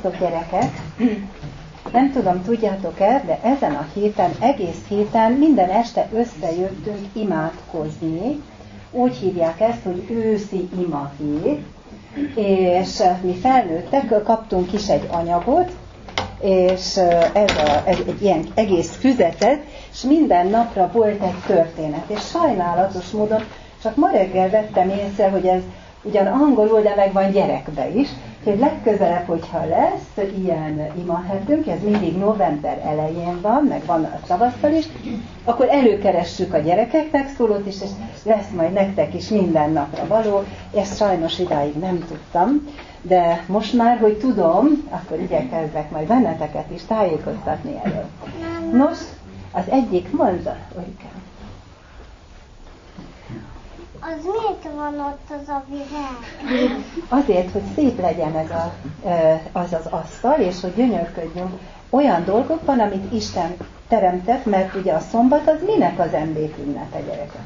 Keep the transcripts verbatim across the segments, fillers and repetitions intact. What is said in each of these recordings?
Szervusztok, gyerekek! Nem tudom, tudjátok-e, de ezen a héten, egész héten minden este összejöttünk imádkozni. Úgy hívják ezt, hogy őszi ima hét. És mi felnőttek, kaptunk is egy anyagot, és ez, a, ez egy ilyen egész füzetet, és minden napra volt egy történet. És sajnálatos módon csak ma reggel vettem észre, hogy ez ugyan angolul, de meg van gyerekbe is. Úgyhogy legközelebb, hogyha lesz ilyen imahetünk, ez mindig november elején van, meg van a tavasszal is, akkor előkeressük a gyerekeknek szólót is, és lesz majd nektek is minden napra való. Ezt sajnos idáig nem tudtam, de most már, hogy tudom, akkor igyekezzek majd benneteket is tájékoztatni erről. Nos, az egyik mondta, Orikám. Az miért van ott az a virág? Azért, hogy szép legyen ez a, az az asztal, és hogy gyönyörködjünk olyan dolgokban, amit Isten teremtett, mert ugye a szombat az minek az emlék ünnepe, gyerekek?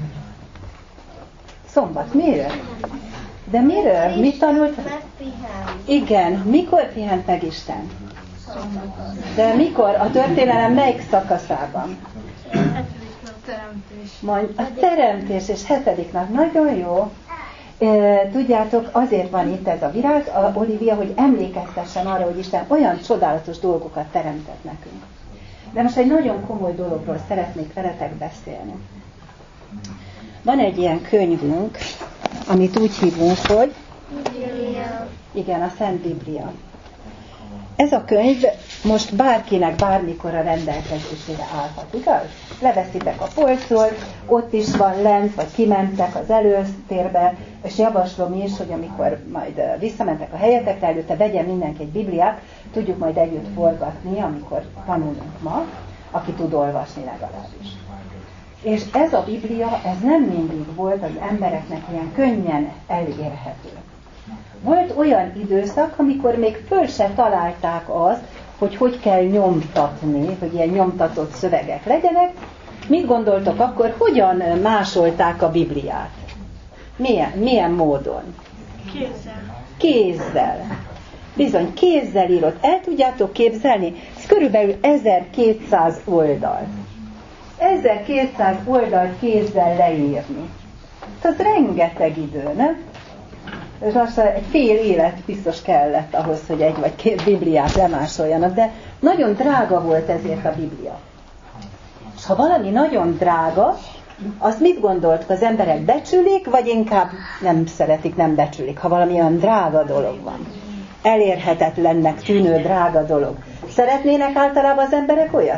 Szombat, miért? De miről? Mit tanult? Igen, mikor pihent meg Isten? De mikor? A történelem melyik szakaszában? Teremtés. Majd a teremtés, és hetedik nap. Nagyon jó. E, tudjátok, azért van itt ez a virág, a Olivia, hogy emlékeztessen arra, hogy Isten olyan csodálatos dolgokat teremtett nekünk. De most egy nagyon komoly dologról szeretnék veletek beszélni. Van egy ilyen könyvünk, amit úgy hívunk, hogy Biblia. Igen, a Szent Biblia. Ez a könyv most bárkinek bármikor a rendelkezésére állhat, igaz? Leveszitek a polcról, ott is van lent, vagy kimentek az előtérbe, és javaslom is, hogy amikor majd visszamentek a helyetekre, előtte vegyen mindenki egy Bibliát, tudjuk majd együtt forgatni, amikor tanulunk ma, aki tud olvasni legalábbis. És ez a Biblia, ez nem mindig volt az embereknek ilyen könnyen elérhető. Volt olyan időszak, amikor még föl se találták azt, hogy hogy kell nyomtatni, hogy ilyen nyomtatott szövegek legyenek. Mit gondoltok akkor, hogyan másolták a Bibliát? Milyen, milyen módon? Kézzel. Kézzel. Bizony, kézzel írott. El tudjátok képzelni? Ez körülbelül ezerkétszáz oldal. ezerkétszáz oldalt kézzel leírni. Ez rengeteg idő, nem? És lassan egy fél élet biztos kellett ahhoz, hogy egy vagy két Bibliát lemásoljanak, de nagyon drága volt ezért a Biblia. És ha valami nagyon drága, azt mit gondoltak? Az emberek becsülik, vagy inkább nem szeretik, nem becsülik, ha valami olyan drága dolog van. Elérhetetlennek tűnő drága dolog. Szeretnének általában az emberek olyat?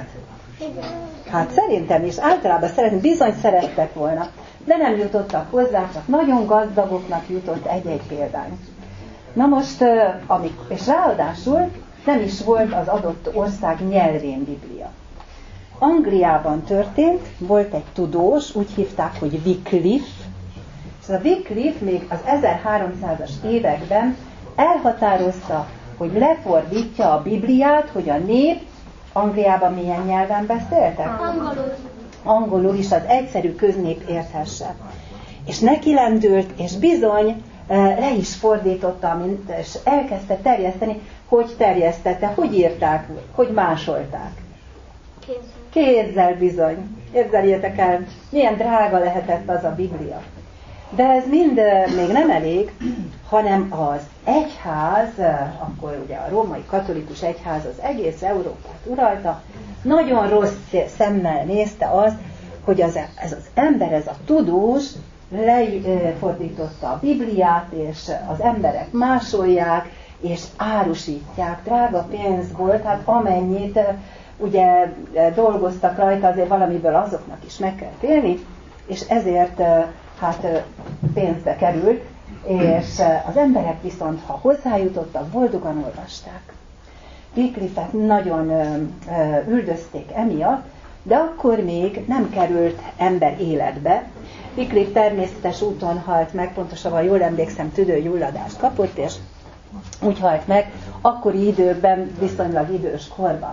Hát szerintem is, általában szeretnék, bizony szerettek volna. De nem jutottak hozzá, csak nagyon gazdagoknak jutott egy-egy példány. Na most, amik, és ráadásul nem is volt az adott ország nyelvén Biblia. Angliában történt, volt egy tudós, úgy hívták, hogy Wycliffe, és a Wycliffe még az ezerháromszázas években elhatározta, hogy lefordítja a Bibliát, hogy a nép Angliában milyen nyelven beszéltek? Angolul. Angolul is az egyszerű köznép érthesse. És neki lendült, és bizony le is fordította, és elkezdte terjeszteni, hogy terjesztette, hogy írták, hogy másolták. Kézzel. Kézzel bizony. Képzeljétek el, milyen drága lehetett az a Biblia. De ez mind még nem elég, hanem az egyház, akkor ugye a római katolikus egyház az egész Európát uralta, nagyon rossz szemmel nézte azt, hogy az, ez az ember, ez a tudós lefordította a Bibliát, és az emberek másolják, és árusítják. Drága pénz volt, hát amennyit ugye dolgoztak rajta, azért valamiből azoknak is meg kell félni, és ezért hát pénzbe került, és az emberek viszont, ha hozzájutottak, boldogan olvasták. Wycliffe-et nagyon üldözték emiatt, de akkor még nem került ember életbe. Wycliffe természetes úton halt meg, pontosabban jól emlékszem, tüdőgyulladást kapott, és úgy halt meg, akkori időkben, viszonylag idős korban.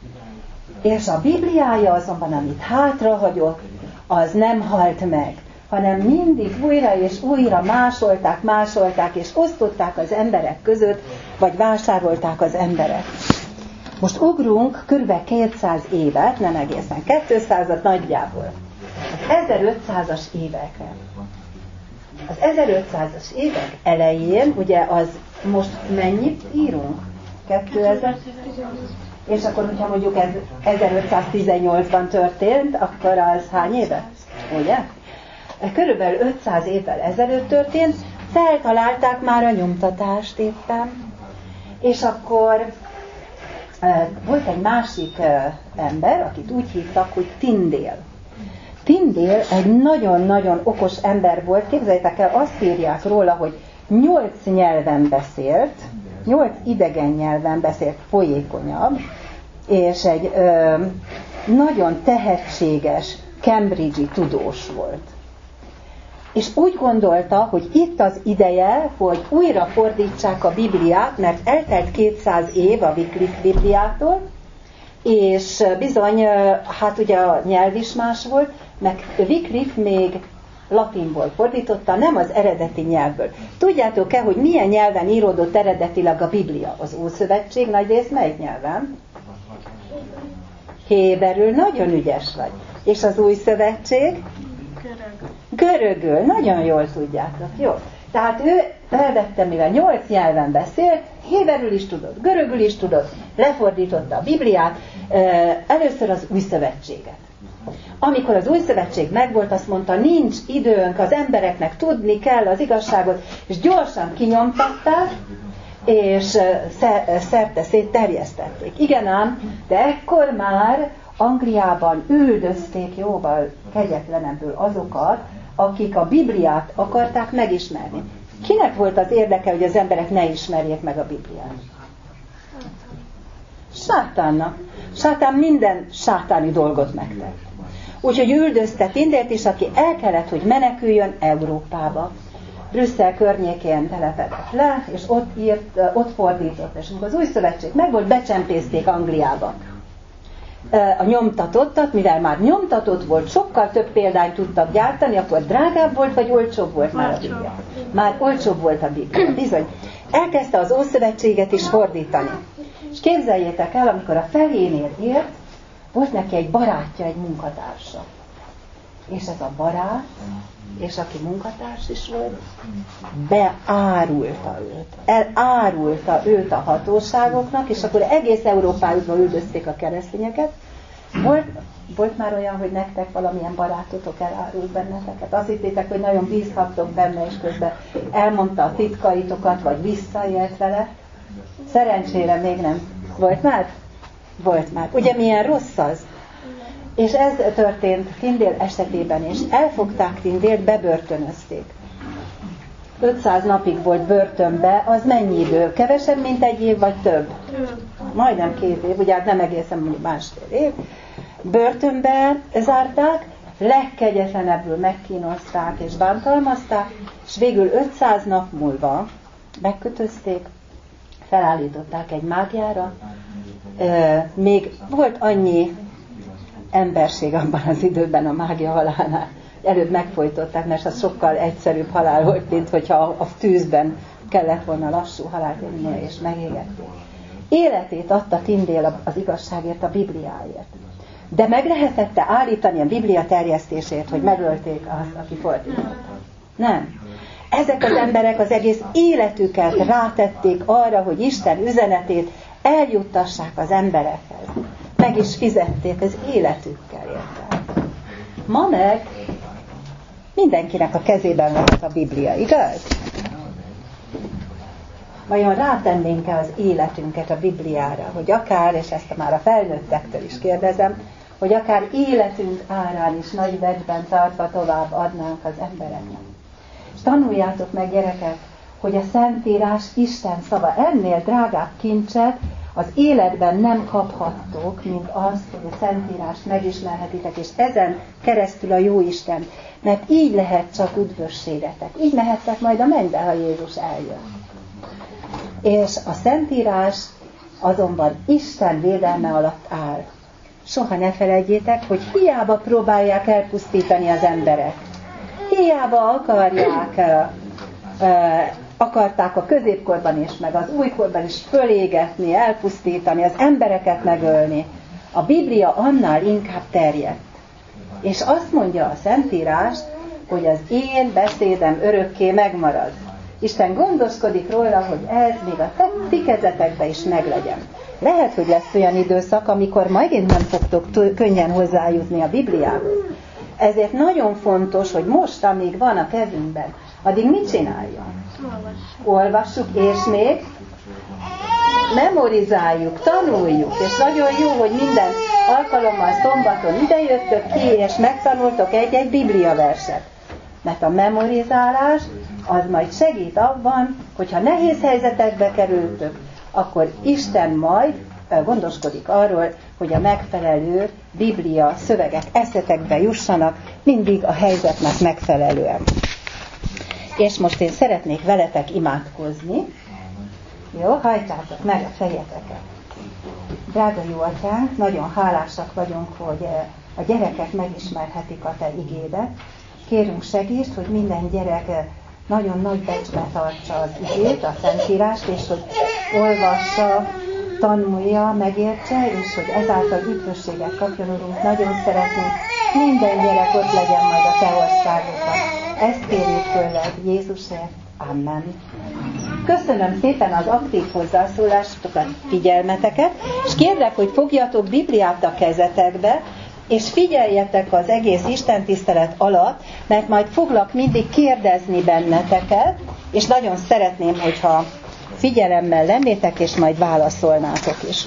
És a Bibliája azonban, amit hátrahagyott, az nem halt meg, hanem mindig újra és újra másolták, másolták, és osztották az emberek között, vagy vásárolták az emberek. Most ugrunk kb. kétszáz évet, nem egészen, kétszázat nagyjából. Az ezerötszázas évekre. Az ezerötszázas évek elején, ugye az most mennyit írunk? kétezer? És akkor, hogyha mondjuk ez ezerötszáztizennyolcban történt, akkor az hány éve? Ugye? Körülbelül ötszáz évvel ezelőtt történt, feltalálták már a nyomtatást éppen, és akkor volt egy másik ember, akit úgy hívtak, hogy Tyndale. Tyndale egy nagyon-nagyon okos ember volt, képzeljétek el, azt írják róla, hogy nyolc nyelven beszélt, nyolc idegen nyelven beszélt folyékonyabb, és egy ö, nagyon tehetséges Cambridge-i tudós volt. És úgy gondolta, hogy itt az ideje, hogy újra fordítsák a Bibliát, mert eltelt kétszáz év a Wycliffe Bibliától, és bizony, hát ugye a nyelv is más volt, meg Wycliffe még latinból fordította, nem az eredeti nyelvből. Tudjátok-e, hogy milyen nyelven íródott eredetileg a Biblia? Az Ószövetség nagyrészt melyik nyelven? Héberül, nagyon ügyes vagy. És az Új Szövetség? Görögül, nagyon jól tudjátok, jó. Tehát ő elvette, mivel nyolc nyelven beszélt, héberül is tudott, görögül is tudott, lefordította a Bibliát, először az Új Szövetséget. Amikor az Új Szövetség megvolt, azt mondta, nincs időnk, az embereknek tudni kell az igazságot, és gyorsan kinyomtatták, és szerte szét terjesztették. Igen ám, de ekkor már Angliában üldözték jóval kegyetlenebbül azokat, akik a Bibliát akarták megismerni. Kinek volt az érdeke, hogy az emberek ne ismerjék meg a Bibliát? Sátánnak. Sátán minden sátáni dolgot megtett. Úgyhogy üldözte Tyndalt is, aki el kellett, hogy meneküljön Európába. Brüsszel környékén telepedett le, és ott írt, ott fordított. És amikor az Új Szövetség megvolt, becsempészték Angliába a nyomtatottat, mivel már nyomtatott volt, sokkal több példányt tudtak gyártani, akkor drágább volt, vagy olcsóbb volt már a Biblia? Már olcsóbb volt a Biblia, bizony. Elkezdte az Ószövetséget is fordítani. És képzeljétek el, amikor a felénél ért, volt neki egy barátja, egy munkatársa. És ez a barát, és aki munkatárs is volt, beárulta őt. Elárulta őt a hatóságoknak, és akkor egész Európájukban üldözték a keresztényeket. Volt, volt már olyan, hogy nektek valamilyen barátotok elárult benneteket? Azt hittétek, hogy nagyon bízhattok benne, és közben elmondta a titkaitokat, vagy visszaélt vele? Szerencsére még nem. Volt már? Volt már. Ugye milyen rossz az? És ez történt Tyndale esetében is. Elfogták Tyndalt, bebörtönözték. ötszáz napig volt börtönbe, az mennyi idő? Kevesebb, mint egy év, vagy több? Majdnem két év, ugye hát nem egészen mondjuk másfél év. Börtönbe zárták, legkegyetlenebbül megkínozták és bántalmazták, és végül ötszáz nap múlva megkötözték, felállították egy mágiára. Még volt annyi emberség abban az időben a mágia halálnál. Előbb megfojtották, mert az sokkal egyszerűbb halál volt, mint hogyha a tűzben kellett volna lassú halált élnie, és megégették. Életét adta Tyndale az igazságért, a Bibliáért. De meg lehetette állítani a Biblia terjesztését, hogy megölték azt, aki fordította? Nem. Ezek az emberek az egész életüket rátették arra, hogy Isten üzenetét eljuttassák az emberekhez. Meg is fizették az életükkel, érte. Ma meg mindenkinek a kezében lehet a Biblia, igaz? Vajon rátennénk-e az életünket a Bibliára, hogy akár, és ezt már a felnőttektől is kérdezem, hogy akár életünk árán is nagy becsben tartva tovább adnánk az embereknek. És tanuljátok meg, gyerekek, hogy a Szentírás Isten szava, ennél drágább kincset az életben nem kaphattok, mint azt, hogy a Szentírást megismerhetitek, és ezen keresztül a Jóisten, mert így lehet csak üdvösségetek. Így mehettek majd a mennybe, ha Jézus eljön. És a Szentírás azonban Isten védelme alatt áll. Soha ne felejtjétek, hogy hiába próbálják elpusztítani az emberek. Hiába akarják, akarták a középkorban is, meg az újkorban is fölégetni, elpusztítani, az embereket megölni. A Biblia annál inkább terjedt. És azt mondja a Szentírás, hogy az én beszédem örökké megmarad. Isten gondoskodik róla, hogy ez még a ti kezetekbe is meglegyen. Lehet, hogy lesz olyan időszak, amikor megint nem fogtok könnyen hozzájutni a Bibliához. Ezért nagyon fontos, hogy most, amíg van a kezünkben, addig mit csináljon? Olvassuk, és még memorizáljuk, tanuljuk, és nagyon jó, hogy minden alkalommal szombaton idejöttök ki, és megtanultok egy-egy Biblia verset. Mert a memorizálás az majd segít abban, hogyha nehéz helyzetekbe kerültök, akkor Isten majd gondoskodik arról, hogy a megfelelő Biblia szövegek eszetekbe jussanak, mindig a helyzetnek megfelelően. És most én szeretnék veletek imádkozni. Jó, hajtsátok meg a fejeteket. Drága jó atyánk, nagyon hálásak vagyunk, hogy a gyerekek megismerhetik a te igédet. Kérünk segítsd, hogy minden gyerek nagyon nagy becsbe tartsa az igét, a Szentírást, és hogy olvassa, tanulja, megértse, és hogy ezáltal üdvösséget kapjon, Urunk. Nagyon szeretnénk, minden gyerek ott legyen majd a te országodban. Ezt kérjük tőled, Jézusért. Amen. Köszönöm szépen az aktív hozzászólásokat, figyelmeteket, és kérlek, hogy fogjatok Bibliát a kezetekbe, és figyeljetek az egész istentisztelet alatt, mert majd foglak mindig kérdezni benneteket, és nagyon szeretném, hogyha figyelemmel lennétek, és majd válaszolnátok is.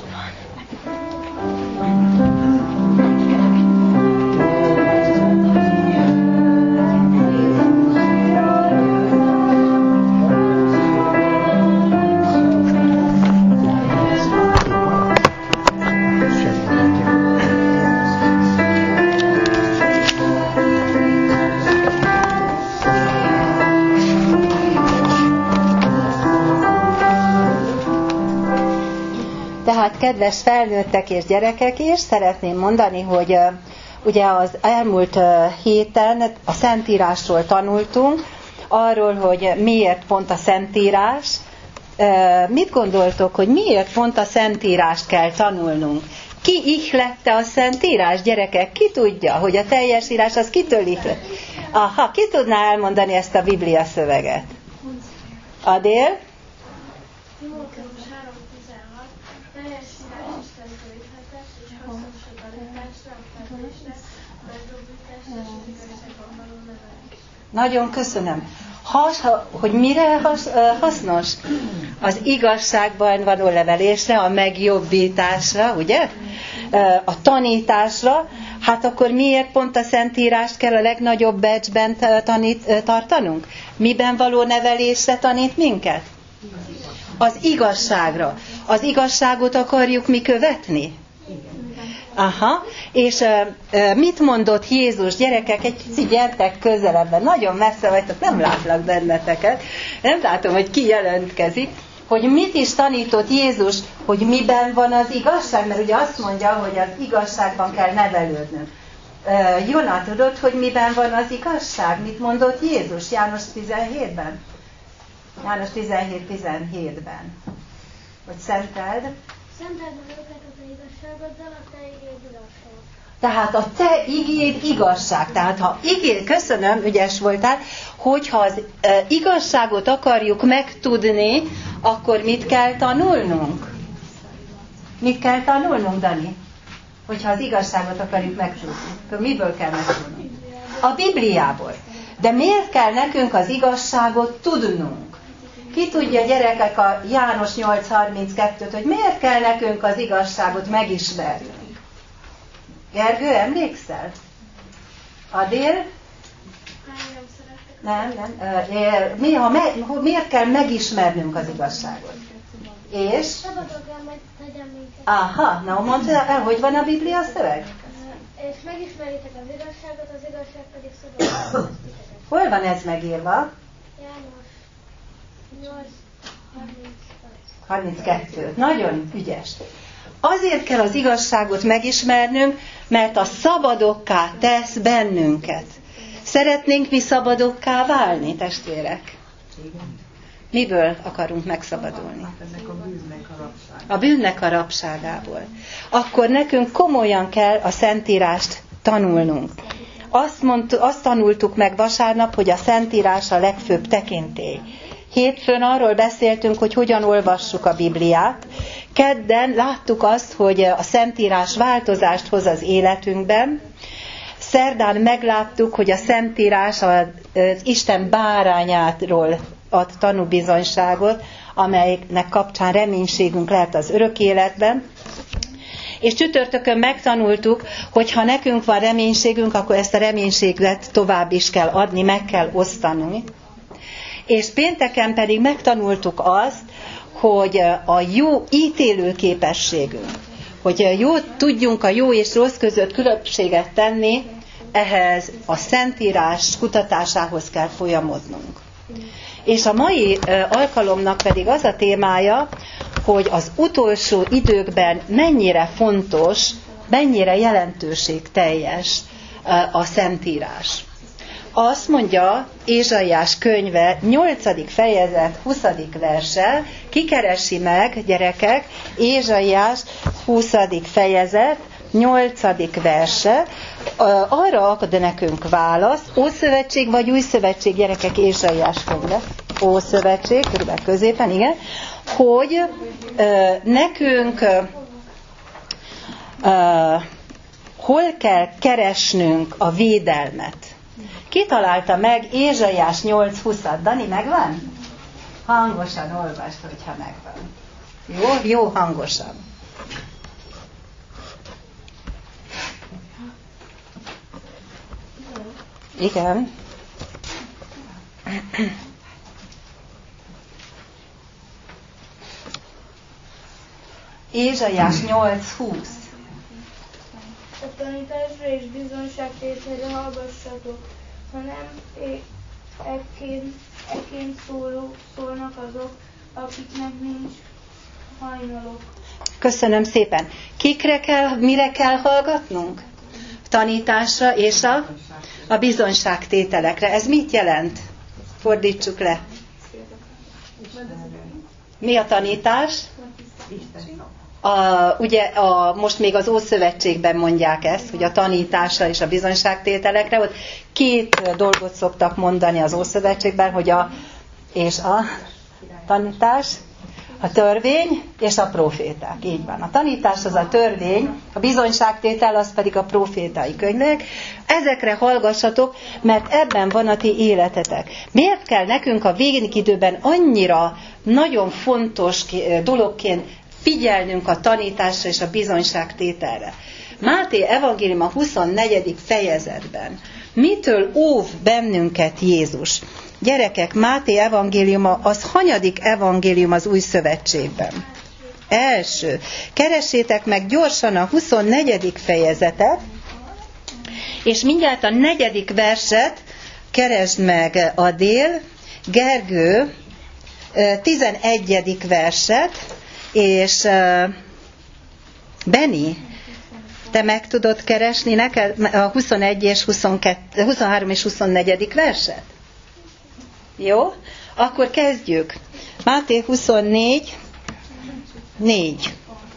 Tehát, kedves felnőttek és gyerekek is, szeretném mondani, hogy uh, ugye az elmúlt uh, héten a Szentírásról tanultunk, arról, hogy miért pont a Szentírás. Uh, mit gondoltok, hogy miért pont a Szentírást kell tanulnunk? Ki ihlette a Szentírás, gyerekek? Ki tudja, hogy a teljes írás az kitől ihlett? Aha, ki tudná elmondani ezt a Biblia szöveget? Adél? Nagyon köszönöm. Has, hogy mire has, hasznos? Az igazságban való levelésre, a megjobbításra, ugye? A tanításra. Hát akkor miért pont a Szentírást kell a legnagyobb becsben tanít, tartanunk? Miben való nevelésre tanít minket? Az igazságra. Az igazságot akarjuk mi követni? Aha, és uh, mit mondott Jézus? Gyerekek, egy picit gyertek közelebben, nagyon messze vagytok, nem látlak benneteket, nem látom, hogy ki jelentkezik, hogy mit is tanított Jézus, hogy miben van az igazság, mert ugye azt mondja, hogy az igazságban kell nevelődnünk. Uh, Jona, tudod, hogy miben van az igazság? Mit mondott Jézus János tizenhétben? János tizenhét tizenhétben. Hogy szenteld? Szenteld meg őket a te igazságoddal, a te igéd igazság. Tehát a te igéd igazság. Tehát ha igéd, köszönöm, ügyes voltál, hogyha az e, igazságot akarjuk megtudni, akkor mit kell tanulnunk? Mit kell tanulnunk, Dani? Hogyha az igazságot akarjuk megtudni. Akkor miből kell megtudni? A Bibliából. De miért kell nekünk az igazságot tudnunk? Ki tudja, gyerekek, a János nyolc harminckettőt, hogy miért kell nekünk az igazságot megismernünk? Gergő, emlékszel? Adél? Nem, nem. Mi, ha me, miért kell megismernünk az igazságot? És? Aha, na mondd el, hogy van a Biblia szöveg? És megismeritek az igazságot, az igazság pedig szabadon. Hol van ez megírva? János nyolc harminckettő. Nagyon ügyes. Azért kell az igazságot megismernünk, mert a szabadokká tesz bennünket. Szeretnénk mi szabadokká válni, testvérek? Miből akarunk megszabadulni? A bűnnek a rabságából. Akkor nekünk komolyan kell a Szentírást tanulnunk. Azt, mondtuk, azt tanultuk meg vasárnap, hogy a Szentírás a legfőbb tekintély. Hétfőn arról beszéltünk, hogy hogyan olvassuk a Bibliát. Kedden láttuk azt, hogy a Szentírás változást hoz az életünkben. Szerdán megláttuk, hogy a Szentírás az Isten bárányáról ad tanúbizonyságot, amelynek kapcsán reménységünk lehet az örök életben. És csütörtökön megtanultuk, hogy ha nekünk van reménységünk, akkor ezt a reménységet tovább is kell adni, meg kell osztani. És pénteken pedig megtanultuk azt, hogy a jó ítélő képességünk, hogy jó, tudjunk a jó és rossz között különbséget tenni, ehhez a Szentírás kutatásához kell folyamodnunk. És a mai alkalomnak pedig az a témája, hogy az utolsó időkben mennyire fontos, mennyire jelentőségteljes a Szentírás. Azt mondja Ézsaiás könyve nyolcadik fejezet huszadik verse, kikeresi meg, gyerekek, Ézsaiás huszadik fejezet nyolcadik verse, arra ad nekünk választ, Ószövetség vagy Új Szövetség, gyerekek, Ézsaiás könyve, Ószövetség, körülbelül középen, igen, hogy ö, nekünk ö, ö, hol kell keresnünk a védelmet. Ki találta meg Ézsaiás nyolc huszat? Dani, megvan? Hangosan olvasd, hogyha megvan. Jó, jó hangosan. Igen. Ézsaiás nyolc húsz. A tanításra és bizonyságtételre hallgassatok, ha nem ekként, ekként szóló, szólnak azok, akiknek nincs hajnalok. Köszönöm szépen. Kikre kell, mire kell hallgatnunk? Tanításra és a, a bizonyságtételekre. Ez mit jelent? Fordítsuk le. Mi a tanítás? A, ugye a, most még az Ószövetségben mondják ezt, hogy a tanításra és a bizonyságtételekre, ott két dolgot szoktak mondani az Ószövetségben, hogy a, és a tanítás, a törvény és a proféták. Így van. A tanítás az a törvény, a bizonyságtétel az pedig a profétai könyvek. Ezekre hallgassatok, mert ebben van a ti életetek. Miért kell nekünk a végidőben annyira nagyon fontos dologként figyelnünk a tanításra és a bizonyságtételre? Máté evangélium a huszonnegyedik fejezetben. Mitől óv bennünket Jézus? Gyerekek, Máté evangéliuma az hanyadik evangélium az Új Szövetségben? Első. Keressétek meg gyorsan a huszonnegyedik fejezetet, és mindjárt a negyedik verset keresd meg, Adél, Gergő, tizenegyedik verset, és Beni, te meg tudod keresni neked a huszonegy és huszonkettő, huszonhárom és huszonnegyedik verset? Jó? Akkor kezdjük. Máté huszonnégy, négy.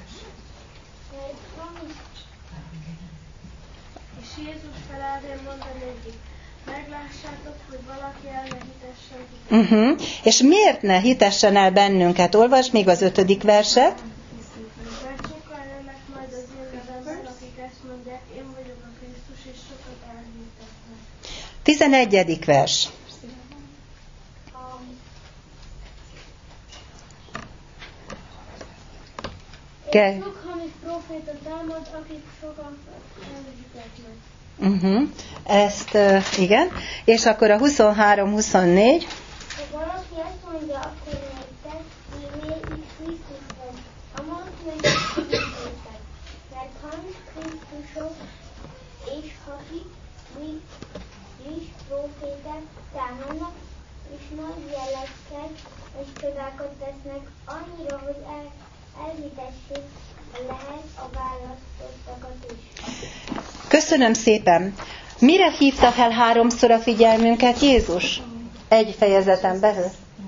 És Jézus feláldén mondta nekik, meglássátok, hogy valaki el ne hitessen titeket. Uh-huh. És miért ne hitessen el bennünket? Olvasd még az ötödik verset. Mert sokan jönnek majd az én nevemben, akik ezt mondják, én vagyok a Krisztus, és sokat elhitetnek. tizenegyedik vers. És sok hamis proféta támad, akik sokan elhitetnek. Uh-huh. Ezt, uh, igen. És akkor a huszonhárom huszonnégy. Ha valaki ezt mondja, akkor nektek, én így Krisztus vagy. A valaki meg Krisztusok. Mert hamis Krisztusok és hamis proféták támadnak, és nagy jelekkel és csodákat tesznek, annyira, hogy el elhitessék lehet a választottakat is. Köszönöm szépen. Mire hívta fel háromszor a figyelmünket Jézus? Egy fejezeten belül.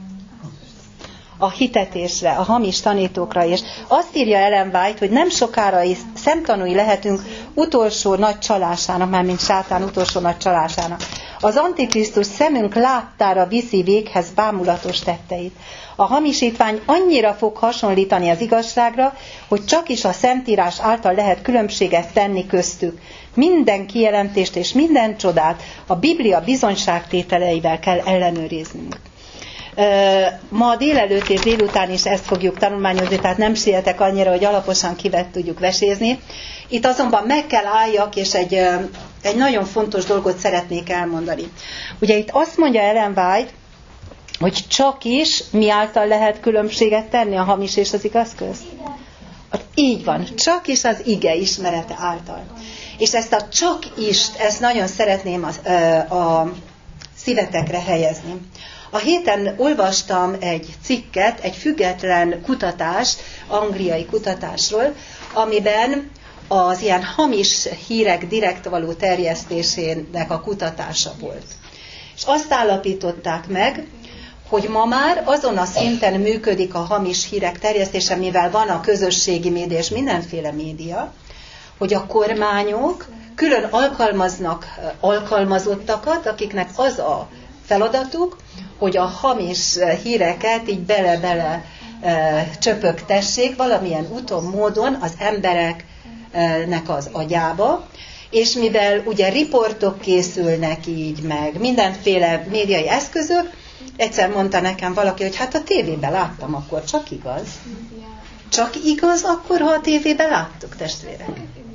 A hitetésre, a hamis tanítókra, és azt írja Ellen White, hogy nem sokára is szemtanúi lehetünk utolsó nagy csalásának, mármint sátán utolsó nagy csalásának. Az Antikrisztus szemünk láttára viszi véghez bámulatos tetteit. A hamisítvány annyira fog hasonlítani az igazságra, hogy csak is a Szentírás által lehet különbséget tenni köztük. Minden kijelentést és minden csodát a Biblia bizonyságtételeivel kell ellenőriznünk. Ma délelőtt és délután is ezt fogjuk tanulmányozni, tehát nem sietek annyira, hogy alaposan kivet tudjuk vesézni. Itt azonban meg kell álljak, és egy, egy nagyon fontos dolgot szeretnék elmondani. Ugye itt azt mondja Ellen White, hogy csak is mi által lehet különbséget tenni a hamis és az igaz közt? Így van, csak is az ige ismerete által. És ezt a csak ist, ezt nagyon szeretném a, a szívetekre helyezni. A héten olvastam egy cikket, egy független kutatás, angliai kutatásról, amiben az ilyen hamis hírek direkt való terjesztésének a kutatása volt. És azt állapították meg, hogy ma már azon a szinten működik a hamis hírek terjesztése, mivel van a közösségi média és mindenféle média, hogy a kormányok külön alkalmaznak alkalmazottakat, akiknek az a feladatuk, hogy a hamis híreket így bele-bele e, csöpögtessék valamilyen úton, módon az embereknek az agyába, és mivel ugye riportok készülnek így meg, mindenféle médiai eszközök, egyszer mondta nekem valaki, hogy hát a tévében láttam, akkor csak igaz. Csak igaz akkor, ha a tévében láttuk, testvérek?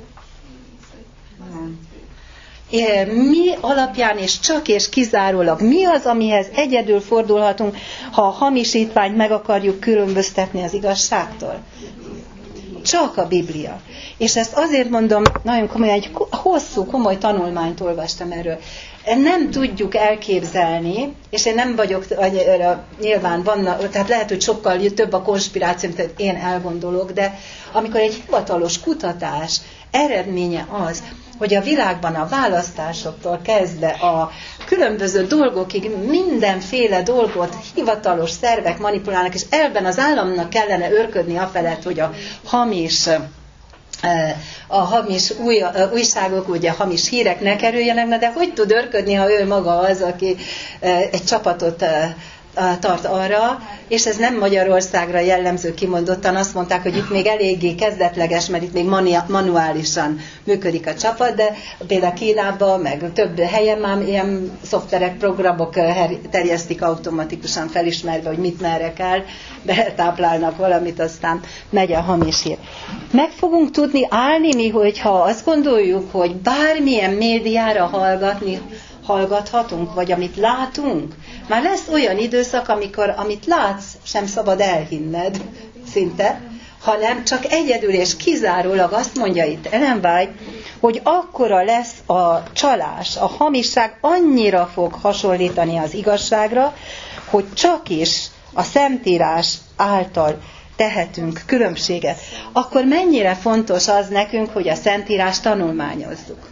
Mi alapján és csak és kizárólag mi az, amihez egyedül fordulhatunk, ha a hamisítványt meg akarjuk különböztetni az igazságtól? Csak a Biblia. És ezt azért mondom, nagyon komolyan, egy hosszú, komoly tanulmányt olvastam erről. Nem tudjuk elképzelni, és én nem vagyok, nyilván vannak, tehát lehet, hogy sokkal több a konspiráció, mint én elgondolok, de amikor egy hivatalos kutatás eredménye az, hogy a világban a választásoktól kezdve a különböző dolgokig mindenféle dolgot hivatalos szervek manipulálnak, és ebben az államnak kellene őrködni afelett, hogy a hamis a hamis új, újságok, ugye hamis hírek ne kerüljenek, de hogy tud őrködni, ha ő maga az, aki egy csapatot tart arra, és ez nem Magyarországra jellemző, kimondottan azt mondták, hogy itt még eléggé kezdetleges, mert itt még manuálisan működik a csapat, de például Kínában, meg több helyen már ilyen szoftverek, programok terjesztik automatikusan felismerve, hogy mit merre kell, betáplálnak valamit, aztán megy a hamis hír. Meg fogunk tudni állni mi, hogyha azt gondoljuk, hogy bármilyen médiára hallgatni, hallgathatunk, vagy amit látunk. Már lesz olyan időszak, amikor amit látsz, sem szabad elhinned szinte, hanem csak egyedül és kizárólag azt mondja itt Ellen White, hogy akkora lesz a csalás, a hamisság annyira fog hasonlítani az igazságra, hogy csak is a Szentírás által tehetünk különbséget. Akkor mennyire fontos az nekünk, hogy a Szentírást tanulmányozzuk.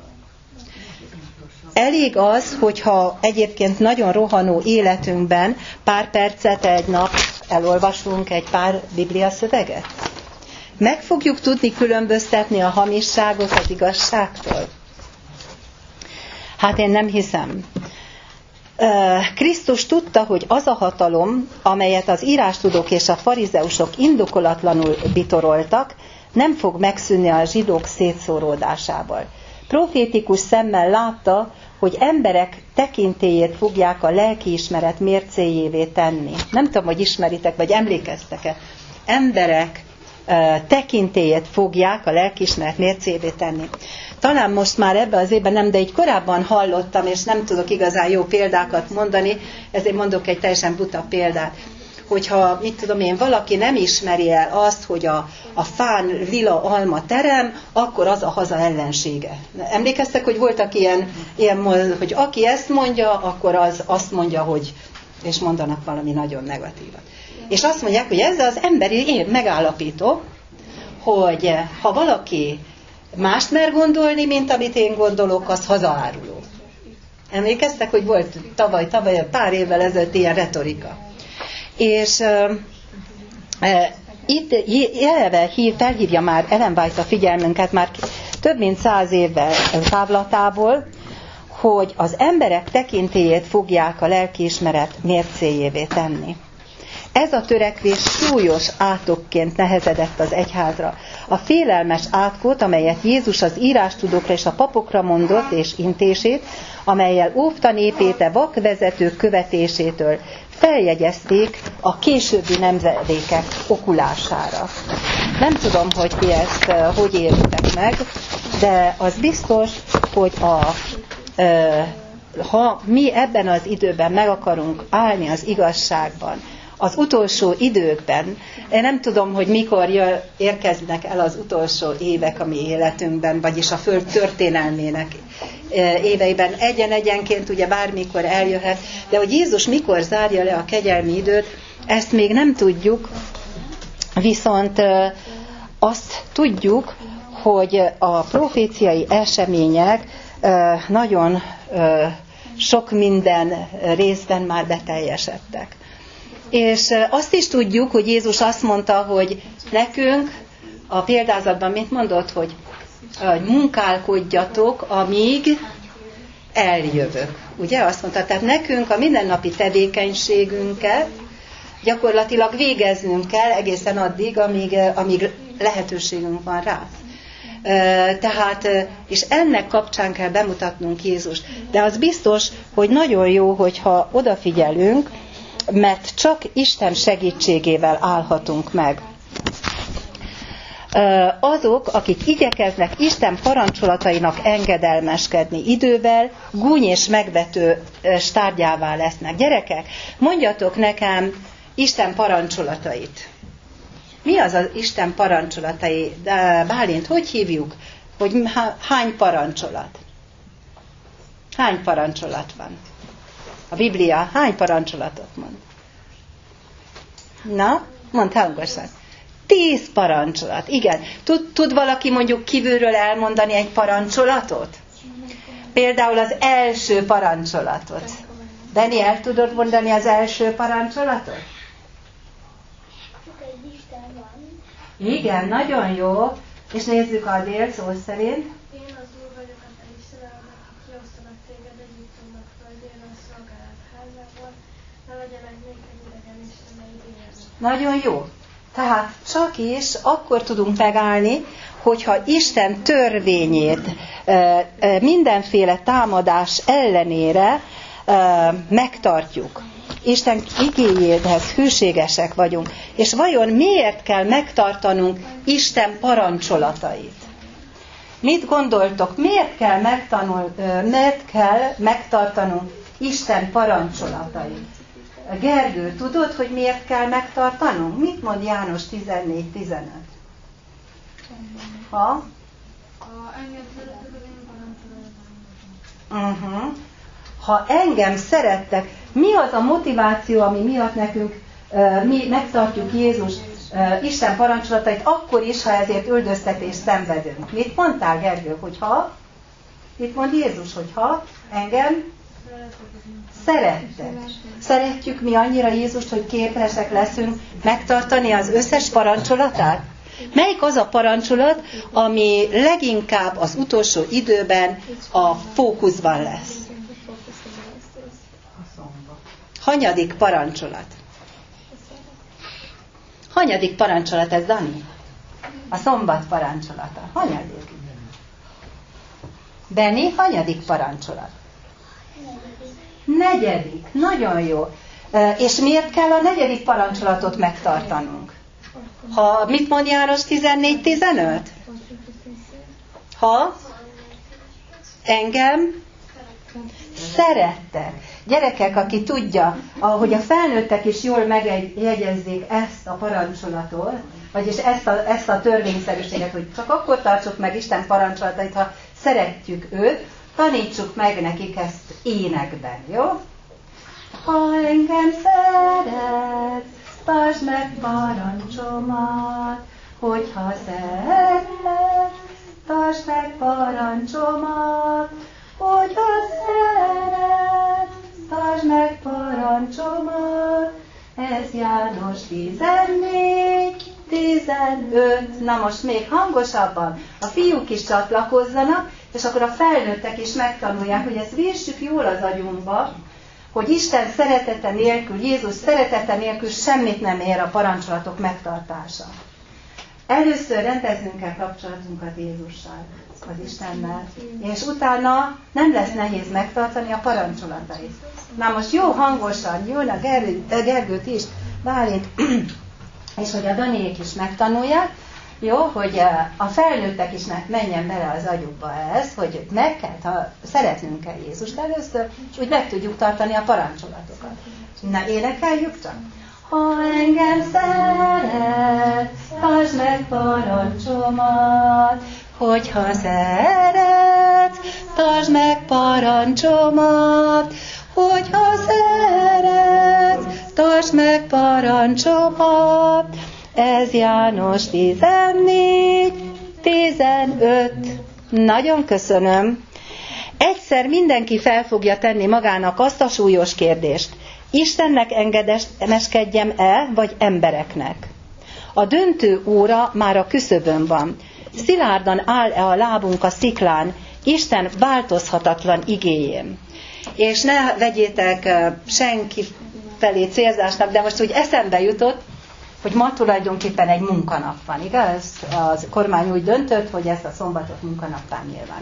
Elég az, hogyha egyébként nagyon rohanó életünkben pár percet egy nap elolvasunk egy pár Biblia szöveget? Meg fogjuk tudni különböztetni a hamisságot az igazságtól? Hát én nem hiszem. Krisztus tudta, hogy az a hatalom, amelyet az írástudók és a farizeusok indokolatlanul bitoroltak, nem fog megszűnni a zsidók szétszóródásával. Profétikus szemmel látta, hogy emberek tekintélyét fogják a lelkiismeret mércéjévé tenni. Nem tudom, hogy ismeritek, vagy emlékeztek-e. Emberek uh, tekintélyét fogják a lelkiismeret mércéjévé tenni. Talán most már ebben az évben nem, de így korábban hallottam, és nem tudok igazán jó példákat mondani, ezért mondok egy teljesen buta példát. Hogyha, mit tudom én, valaki nem ismeri el azt, hogy a, a fán lila alma terem, akkor az a haza ellensége. Emlékeztek, hogy voltak ilyen, ilyen, hogy aki ezt mondja, akkor az azt mondja, hogy, és mondanak valami nagyon negatívat. És azt mondják, hogy ez az emberi én megállapító, hogy ha valaki mást mer gondolni, mint amit én gondolok, az hazaáruló. Emlékeztek, hogy volt tavaly, tavaly pár évvel ezelőtt ilyen retorika. És uh, uh, itt eleve hív, felhívja már Ellen White a figyelmünket már több mint száz évvel távlatából, hogy az emberek tekintélyét fogják a lelkiismeret mércéjévé tenni. Ez a törekvés súlyos átokként nehezedett az egyházra. A félelmes átkot, amelyet Jézus az írástudókra és a papokra mondott és intését, amellyel óvta népét a vakvezetők követésétől, feljegyezték a későbbi nemzedékek okulására. Nem tudom, hogy ti ezt uh, hogy értek meg, de az biztos, hogy a, uh, ha mi ebben az időben meg akarunk állni az igazságban, az utolsó időkben, én nem tudom, hogy mikor jö, érkeznek el az utolsó évek a mi életünkben, vagyis a Föld történelmének éveiben, egyen-egyenként ugye bármikor eljöhet, de hogy Jézus mikor zárja le a kegyelmi időt, ezt még nem tudjuk, viszont azt tudjuk, hogy a proféciai események nagyon sok minden részben már beteljesedtek. És azt is tudjuk, hogy Jézus azt mondta, hogy nekünk a példázatban mit mondott, hogy, hogy munkálkodjatok, amíg eljövök. Ugye azt mondta, tehát nekünk a mindennapi tevékenységünket gyakorlatilag végeznünk kell egészen addig, amíg, amíg lehetőségünk van rá. Tehát, és ennek kapcsán kell bemutatnunk Jézust. De az biztos, hogy nagyon jó, hogyha odafigyelünk, mert csak Isten segítségével állhatunk meg. Azok, akik igyekeznek Isten parancsolatainak engedelmeskedni idővel, gúny és megvető tárgyává lesznek. Gyerekek, mondjatok nekem Isten parancsolatait. Mi az az Isten parancsolatai? Bálint, hogy hívjuk? Hogy hány parancsolat? Hány parancsolat van? A Biblia hány parancsolatot mond? Na, mondd hangosan. Tíz parancsolat. Igen. Tud, tud valaki mondjuk kívülről elmondani egy parancsolatot? Például az első parancsolatot. Dani, el tudod mondani az első parancsolatot? Igen, nagyon jó. És nézzük azért szó szerint. Én az Úr vagyok, a te Istenedet, aki kiosztanak téged Egyiptomnak földjéről a szolgálat házából, ne legyenek néked idegen isteneid élni. Nagyon jó. Tehát csak is akkor tudunk megállni, hogyha Isten törvényét mindenféle támadás ellenére megtartjuk. Isten igéjéhez hűségesek vagyunk. És vajon miért kell megtartanunk Isten parancsolatait? Mit gondoltok? Miért kell, megtanul, miért kell megtartanunk Isten parancsolatait? Gergő, tudod, hogy miért kell megtartanunk? Mit mond János tizennégy tizenöt? Ha? Uh-huh. Ha engem szerettek, mi az a motiváció, ami miatt nekünk uh, mi megtartjuk Jézus uh, Isten parancsolatait, akkor is, ha ezért üldöztetést szenvedünk. Mit mondtál, Gergő, hogyha? Mit mond Jézus, hogyha engem szerettek. Szeretjük mi annyira Jézust, hogy képesek leszünk megtartani az összes parancsolatát? Melyik az a parancsolat, ami leginkább az utolsó időben a fókuszban lesz? Hanyadik parancsolat? Hanyadik parancsolat ez, Dani? A szombat parancsolata. Hanyadik? Benni, hanyadik parancsolat? Negyedik. Nagyon jó. És miért kell a negyedik parancsolatot megtartanunk? Ha, mit mond János tizennégy tizenöt? Ha engem szerettek. Gyerekek, aki tudja, ahogy a felnőttek is jól megjegyezzék ezt a parancsolatot, vagyis ezt a, ezt a törvényszerűséget, hogy csak akkor tartsuk meg Isten parancsolatait, ha szeretjük őt, tanítsuk meg nekik ezt énekben, jó? Ha engem szeretsz, tartsd meg parancsomat, hogyha szeretsz, tartsd meg parancsomat, hogy ha szeretsz, tartsd meg parancsomat. Ez János tizennégy tizenöt. Na most még hangosabban a fiúk is csatlakozzanak, és akkor a felnőttek is megtanulják, hogy ezt vérssük jól az agyunkba, hogy Isten szeretete nélkül, Jézus szeretete nélkül semmit nem ér a parancsolatok megtartása. Először rendeznünk kell kapcsolatunkat Jézussal, az Istennel, és utána nem lesz nehéz megtartani a parancsolatait. Na most jó hangosan, jön a Gergő, Gergőt is, Bálint, és hogy a Daniék is megtanulják, jó, hogy a felnőttek is menjen bele az agyukba ez, hogy meg kell, ha szeretnünk kell Jézust először, és úgy meg tudjuk tartani a parancsolatokat. Na, énekeljük csak. Ha engem szeretsz, tartsd meg parancsomat, hogyha szeretsz, tartsd meg parancsomat, hogyha szeretsz, tartsd meg parancsomat. Ez János tizennégy tizenöt. Nagyon köszönöm. Egyszer mindenki fel fogja tenni magának azt a súlyos kérdést. Istennek engedelmeskedjem-e, vagy embereknek? A döntő óra már a küszöbön van. Szilárdan áll-e a lábunk a sziklán, Isten változhatatlan igéjén. És ne vegyétek senki felé célzásnak, de most úgy eszembe jutott, hogy ma tulajdonképpen egy munkanap van, igaz? A kormány úgy döntött, hogy ezt a szombatot munkanappá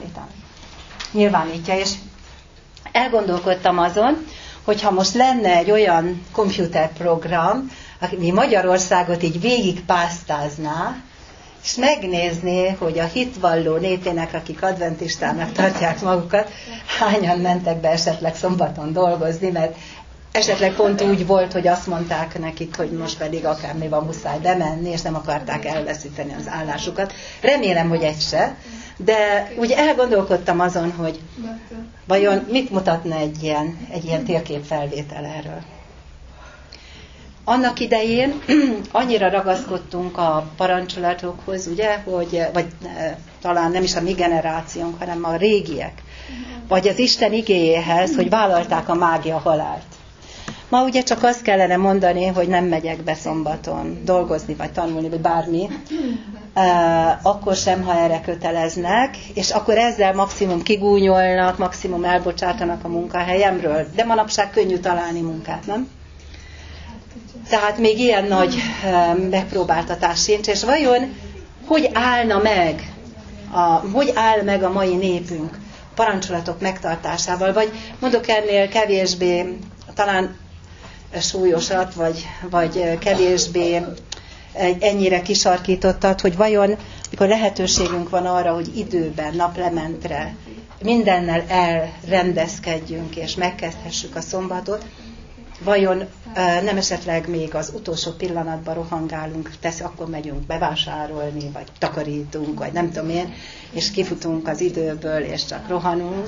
nyilvánítja. És elgondolkodtam azon, hogyha most lenne egy olyan komputerprogram, ami Magyarországot így végigpásztázná, és megnézné, hogy a hitvalló népének, akik adventistának tartják magukat, hányan mentek be esetleg szombaton dolgozni, mert esetleg pont úgy volt, hogy azt mondták nekik, hogy most pedig akármi van, muszáj bemenni, és nem akarták elveszíteni az állásukat. Remélem, hogy egy se, de úgy elgondolkodtam azon, hogy vajon mit mutatna egy ilyen, egy ilyen térképfelvétel erről. Annak idején annyira ragaszkodtunk a parancsolatokhoz, ugye, hogy, vagy e, talán nem is a mi generációnk, hanem a régiek, vagy az Isten igéjéhez, hogy vállalták a mágia halált. Ma ugye csak azt kellene mondani, hogy nem megyek be szombaton dolgozni, vagy tanulni, vagy bármi, e, akkor sem, ha erre köteleznek, és akkor ezzel maximum kigúnyolnak, maximum elbocsátanak a munkahelyemről, de manapság könnyű találni munkát, nem? Tehát még ilyen nagy e, megpróbáltatás sincs, és vajon hogy állna meg, a, hogy áll meg a mai népünk parancsolatok megtartásával, vagy mondok ennél kevésbé, talán súlyosat, vagy, vagy kevésbé ennyire kisarkítottat, hogy vajon, mikor lehetőségünk van arra, hogy időben, naplementre mindennel elrendezkedjünk, és megkezdhessük a szombatot, vajon nem esetleg még az utolsó pillanatban rohangálunk, tesz, akkor megyünk bevásárolni, vagy takarítunk, vagy nem tudom én, és kifutunk az időből, és csak rohanunk,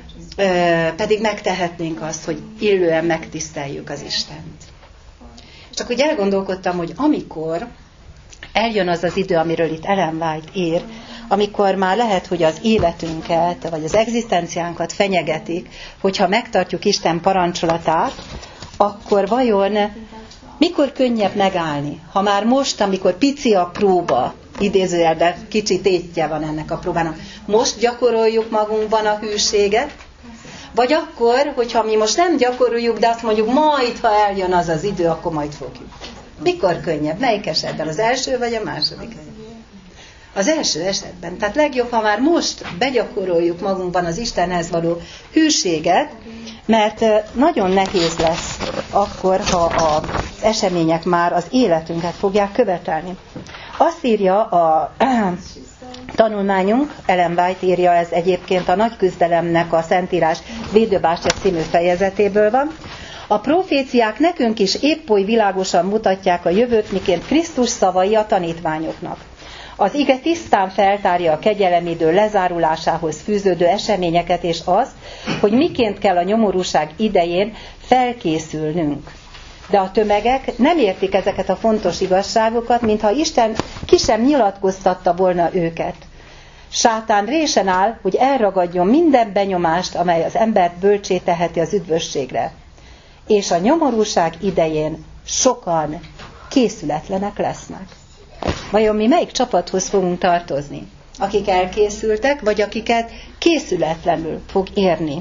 pedig megtehetnénk azt, hogy illően megtiszteljük az Istent. Csak úgy elgondolkodtam, hogy amikor eljön az az idő, amiről itt Ellen White ír, amikor már lehet, hogy az életünket, vagy az egzisztenciánkat fenyegetik, hogyha megtartjuk Isten parancsolatát, akkor vajon mikor könnyebb megállni? Ha már most, amikor pici a próba, idézőjelben kicsi tétje van ennek a próbának, most gyakoroljuk magunkban a hűséget, vagy akkor, hogyha mi most nem gyakoroljuk, de azt mondjuk, majd, ha eljön az az idő, akkor majd fogjuk. Mikor könnyebb? Melyik esetben? Az első vagy a második? Az első esetben. Tehát legjobb, ha már most begyakoroljuk magunkban az Istenhez való hűséget, mert nagyon nehéz lesz akkor, ha az események már az életünket fogják követelni. Azt írja a tanulmányunk, Ellen White írja, ez egyébként a Nagy küzdelemnek a Szentírás védőbástya című fejezetéből van. A proféciák nekünk is épp oly világosan mutatják a jövőt, miként Krisztus szavai a tanítványoknak. Az ige tisztán feltárja a kegyelemidő lezárulásához fűződő eseményeket, és azt, hogy miként kell a nyomorúság idején felkészülnünk. De a tömegek nem értik ezeket a fontos igazságokat, mintha Isten ki sem nyilatkoztatta volna őket. Sátán résen áll, hogy elragadjon minden benyomást, amely az embert bölcsé teheti az üdvösségre. És a nyomorúság idején sokan készületlenek lesznek. Vajon mi melyik csapathoz fogunk tartozni? Akik elkészültek, vagy akiket készületlenül fog érni?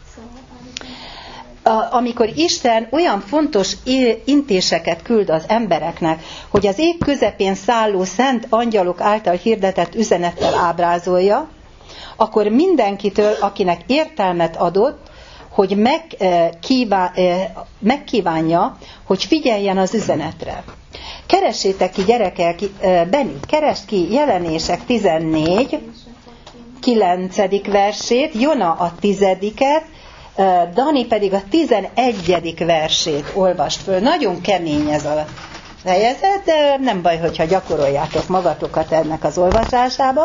Amikor Isten olyan fontos intéseket küld az embereknek, hogy az ég közepén szálló szent angyalok által hirdetett üzenettel ábrázolja, akkor mindenkitől, akinek értelmet adott, hogy megkíván, megkívánja, hogy figyeljen az üzenetre. Keressétek ki, gyerekek, Beni, keresd ki Jelenések tizennégy, kilencedik versét, Jona a tizediket, Dani pedig a tizenegyedik versét olvast föl. Nagyon kemény ez a fejezet, de nem baj, hogyha gyakoroljátok magatokat ennek az olvasásában.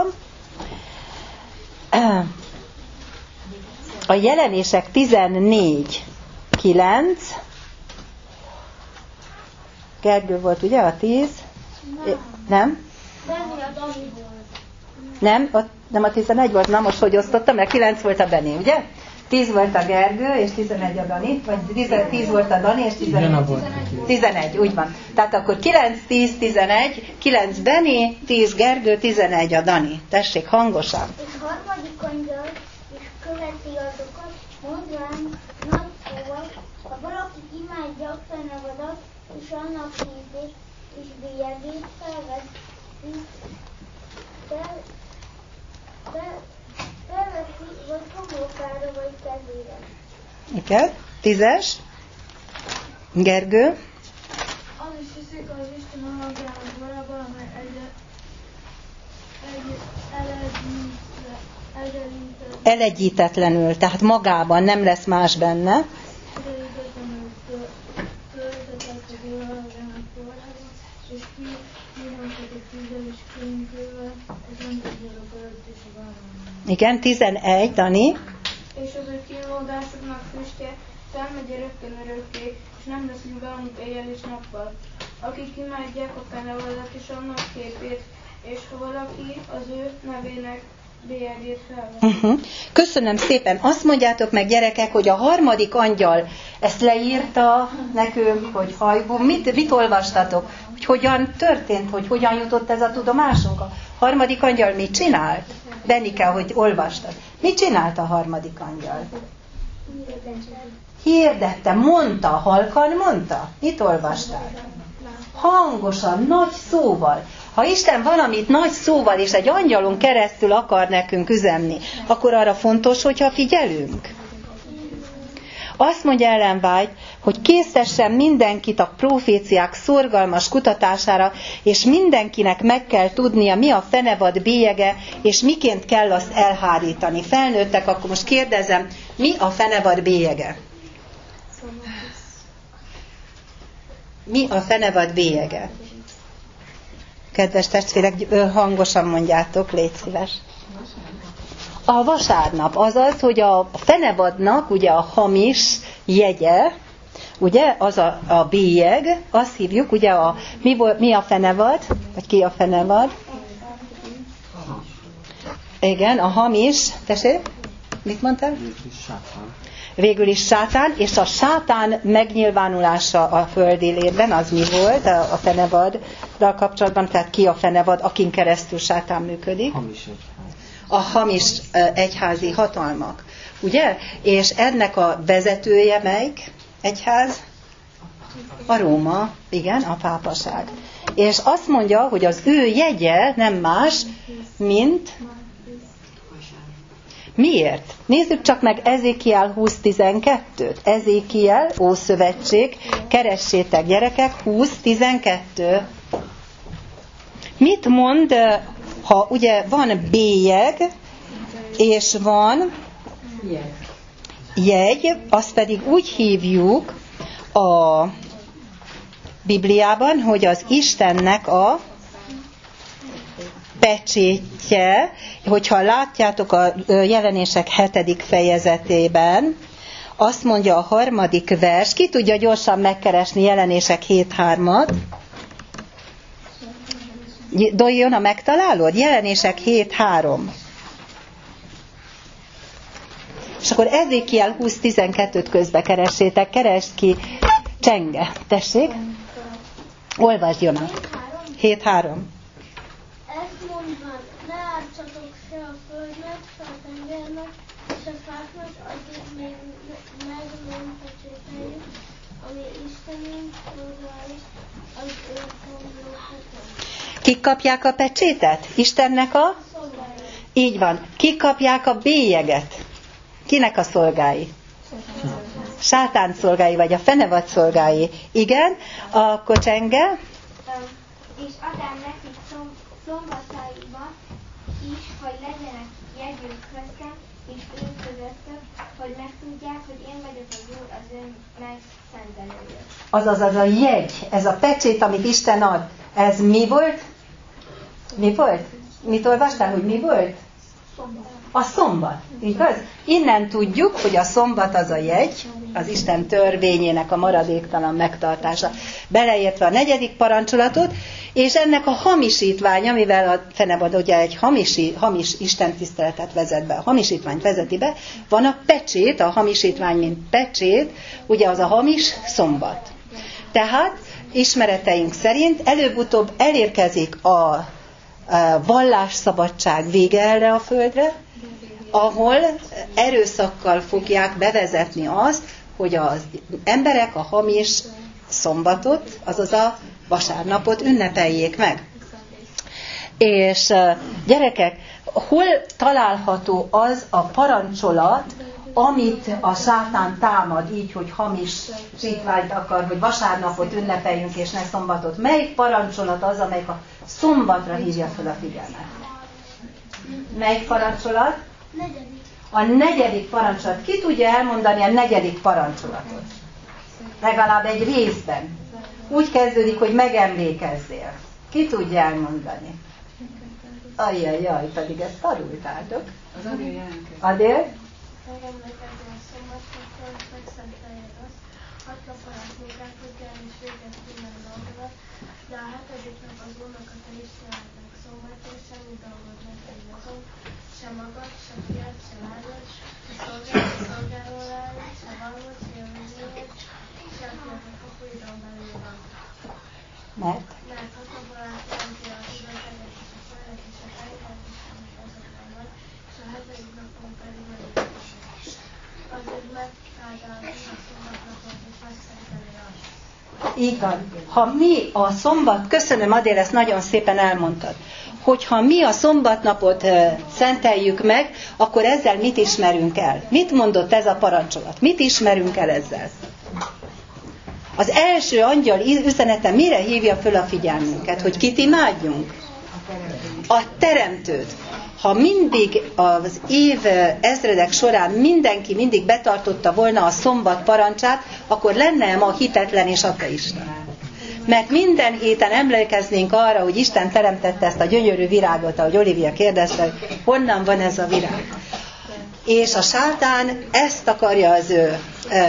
A Jelenések tizennégy, kilenc. Gergő volt, ugye, a tíz? Nem? Nem? Nem, nem a tizenegy volt, na most hogy osztottam, mert kilenc volt a Beni, ugye? tíz volt a Gergő, és tizenegy a Dani, vagy tíz volt a Dani, és tizenegy. tizenegy, úgy van. Tehát akkor kilenc, tíz, tizenegy, kilenc Beni, tíz Gergő, tizenegy a Dani. Tessék, hangosan. És harmadik angyal is követi azokat, mondván nagy szóval, ha valaki imádja a fenevadat, és annak képét, és bélyegét felveszi, fel, fel, felveszi, vagy homlokára, vagy kezére. Igen, tízes. Gergő. Az is hiszik az Isten hangjának valahol, amely egy, egy, elegyítetlenül, elegyítetlenül, tehát magában nem lesz más benne. Igen, tizenegy, Dani. És az ő kínlódásoknak füstje felmegy örökkön örökké, és nem lesz nyugalmuk éjjel és nappal. Akik imádják a fenevadat és annak képét, és ha valaki az ő nevének bélyegét felvesz. Uh-huh. Köszönöm szépen. Azt mondjátok meg, gyerekek, hogy a harmadik angyal ezt leírta nekünk, hogy hajbú. Mit, mit olvastatok? Hogy hogyan történt, hogy hogyan jutott ez a tudomásunk? A harmadik angyal mit csinált? Benike, hogy olvastad. Mit csinált a harmadik angyal? Hirdette, mondta, halkan mondta. Mit olvastál? Hangosan, nagy szóval. Ha Isten valamit nagy szóval és egy angyalon keresztül akar nekünk üzenni, akkor arra fontos, hogyha figyelünk. Azt mondja Ellen White, hogy késztessen mindenkit a proféciák szorgalmas kutatására, és mindenkinek meg kell tudnia, mi a fenevad bélyege, és miként kell azt elhárítani. Felnőttek, akkor most kérdezem, mi a fenevad bélyege? Mi a fenevad bélyege? Kedves testvérek, hangosan mondjátok, légy szíves. A vasárnap, azaz, hogy a fenevadnak ugye a hamis jegye, ugye, az a, a bélyeg, azt hívjuk, ugye, a, mi, mi a fenevad, vagy ki a fenevad? Igen, a hamis, tessék, mit mondtál? Végül is sátán, és a sátán megnyilvánulása a földi létben, az mi volt a, a fenevaddal kapcsolatban, tehát ki a fenevad, akin keresztül sátán működik? Hamis egyház. A hamis egyházi hatalmak, ugye? És ennek a vezetője melyik egyház? A Róma, igen, a pápaság. És azt mondja, hogy az ő jegye nem más, mint... Miért? Nézzük csak meg Ezékiel húsz tizenkettőt. Ezékiel, Ószövetség, keressétek gyerekek, húsz tizenkettő. Mit mond, ha ugye van bélyeg, és van jegy, azt pedig úgy hívjuk a Bibliában, hogy az Istennek a pecsétje, hogyha látjátok a Jelenések hetedik fejezetében, azt mondja a harmadik vers, ki tudja gyorsan megkeresni Jelenések hét hármat? Dojjon, a megtalálod? Jelenések hét három. És akkor Ezékiel húsz tizenkettőt közbe keressétek, keresd ki. Csenge, tessék. Olvasd, Jona. hét három. Ezt mondván, ne ártsatok se a földnek, se a tengernek, se a fáknak, addig még meg nem pecsételjük, ami Istenünk szolgáljuk az ő szolgálókat. Kik kapják a pecsétet? Istennek a? Szolgáljuk. Így van. Kik kapják a bélyeget? Kinek a szolgái? Sátán szolgái, vagy a fenevad szolgái. Igen, akkor Csenge. És adám nekik szombataiba is, hogy legyenek jegyük köztem, és ő közöttök, hogy megtudják, hogy én vagyok az Úr, az ő megszentelője. Azaz az a jegy, ez a pecsét, amit Isten ad, ez mi volt? Mi volt? Mit olvastál, hogy mi volt? Szombat. A szombat, igaz? Innen tudjuk, hogy a szombat az a jegy, az Isten törvényének a maradéktalan megtartása, beleértve a negyedik parancsolatot, és ennek a hamisítványa, mivel a fenevad ugye egy hamisi, hamis istentiszteletet vezet be, a hamisítványt vezeti be, van a pecsét, a hamisítvány, mint pecsét, ugye az a hamis szombat. Tehát ismereteink szerint előbb-utóbb elérkezik a vallásszabadság vége erre a földre, ahol erőszakkal fogják bevezetni azt, hogy az emberek a hamis szombatot, azaz a vasárnapot ünnepeljék meg. És gyerekek, hol található az a parancsolat, amit a sátán támad így, hogy hamis sítványt akar, hogy vasárnapot ünnepeljünk és ne szombatot? Melyik parancsolat az, amelyik a szombatra hívja fel a figyelmet? Melyik parancsolat? Negyedik. A negyedik parancsolat. Ki tudja elmondani a negyedik parancsolatot? Legalább egy részben. Úgy kezdődik, hogy megemlékezzél. Ki tudja elmondani? Ajjajjaj, pedig ezt tanultátok. Az Adél jelentkezik. Adél? Megemlékezni a szombatokról, megszenteljed azt, hat nap alatt munkát tudjál és végez minden dolgodat, de a hetedik nap az Úrnak a te Istenednek szombat, és semmi dolgot ne tegj azon, se magad, se fiad, se lányod, se szolgád, se szolgáló lányod, se valód, se jövedelmed, se aki a te kapuidon belül van. Mert? Mert hat nap alatt jelenti a tudateget és a földet és a fejtet, és amit azokban van, és a hetedik napon pedig megjelenti. Azért megáldázni a szombatnapot, és megszenteli azt. Így van. Ha mi a szombat, köszönöm Adél, ezt nagyon szépen elmondtad, hogyha mi a szombatnapot uh, szenteljük meg, akkor ezzel mit ismerünk el? Mit mondott ez a parancsolat? Mit ismerünk el ezzel? Az első angyal üzenete mire hívja föl a figyelmünket? Hogy kit imádjunk? A Teremtőt. Ha mindig az év ezredek során mindenki mindig betartotta volna a szombat parancsát, akkor lenne ma hitetlen és ateista. Mert minden héten emlékeznénk arra, hogy Isten teremtette ezt a gyönyörű virágot, ahogy Olivia kérdezte, hogy honnan van ez a virág. És a sátán ezt akarja az ő,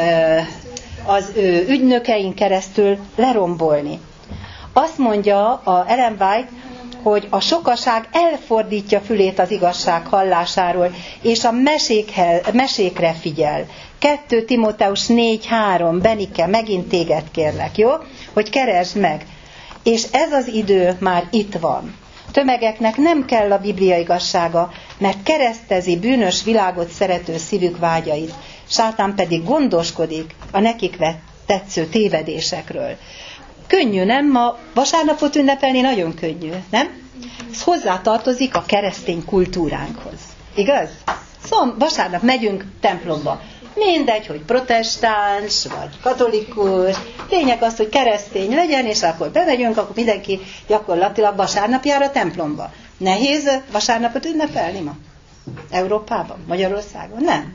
az ő ügynökein keresztül lerombolni. Azt mondja a Ellen White, hogy a sokaság elfordítja fülét az igazság hallásáról, és a mesékre figyel. kettő Timóteus négy három, Benike, megint téged kérlek, jó? Hogy keresd meg. És ez az idő már itt van. Tömegeknek nem kell a Biblia igazsága, mert keresztezi bűnös világot szerető szívük vágyait. Sátán pedig gondoskodik a nekik tetsző tévedésekről. Könnyű, nem? Ma vasárnapot ünnepelni nagyon könnyű, nem? Ez hozzátartozik a keresztény kultúránkhoz. Igaz? Szóval vasárnap megyünk templomba. Mindegy, hogy protestáns, vagy katolikus. Lényeg az, hogy keresztény legyen, és akkor bemegyünk, akkor mindenki gyakorlatilag vasárnap jár a templomba. Nehéz vasárnapot ünnepelni ma? Európában? Magyarországon? Nem.